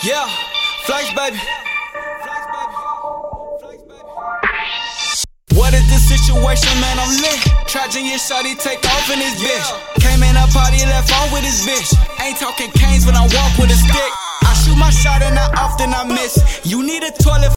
Yeah, flex, baby. What is the situation, man? I'm lit. Try Junior shawty, take off in his bitch. Came in a party, left on with his bitch. Ain't talking canes when I walk with a stick. I shoot my shot and I often I miss. You need a toilet.